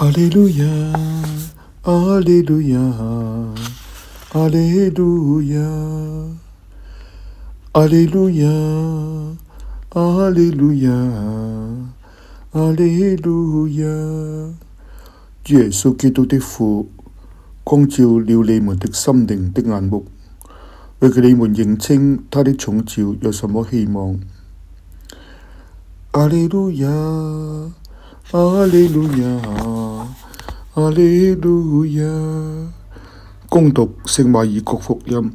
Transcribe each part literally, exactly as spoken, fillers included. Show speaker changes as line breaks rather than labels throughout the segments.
阿利路亞，阿利路亞，阿利路亞，阿利路亞，阿利路亞，阿利路亞。主耶穌基督的父，光照了你們的心靈的眼目，為叫你們認清他的寵召有什麼希望。阿利路亞，阿利路亞，阿利路亞。恭讀聖馬爾谷福音。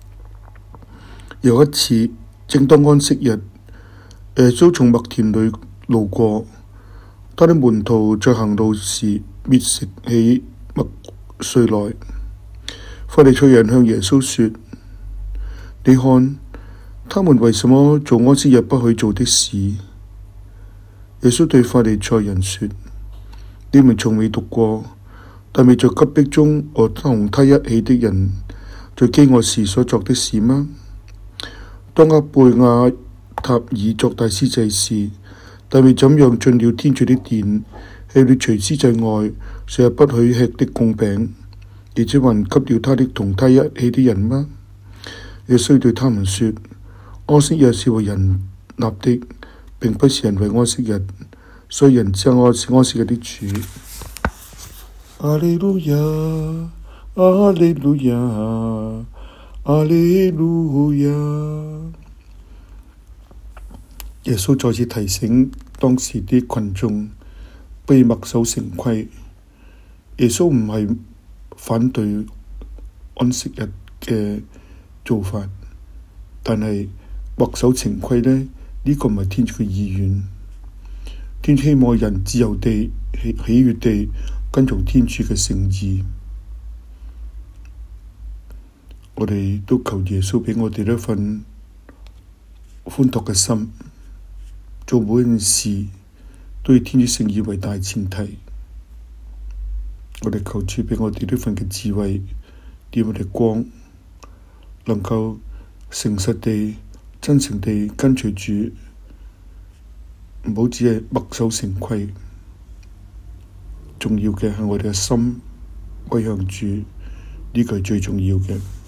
有一次，正當安息日，耶穌從麥田裏路過，他的門徒在行路時滅食起麥穗來。法利賽人向耶穌說：你看，他們為什麼做安息日不許做的事？耶穌對法利賽人說：你們從未讀過但未在急迫中和同他一起的人在饑餓時所作的事嗎？當厄貝亞塔爾作大司祭時，但未怎樣進了天主的殿，吃了除司祭外成日不許吃的供餅，而且還給了他的同他一起的人嗎？耶穌對他們說：安息日是為人立的，並不是人為安息日，所以人之愛是安息日的主。阿利路亞，阿利路亞，阿利路亞。耶穌再次提醒當時的群眾不要墨守成規。耶穌唔係反對安息日嘅做法，但係墨守成規呢，呢個唔係天主嘅意願。天主希望人自由地、喜喜悅地跟從天主嘅聖意。我哋都求耶穌畀我哋一份寬拓嘅心，做每件事都以天主聖意為大前提。我哋求主畀我哋呢份嘅智慧，點我哋光，能夠誠實地、真誠地跟隨主，唔好只係墨守成規。重要嘅係我哋嘅心歸向主，呢個係最重要嘅。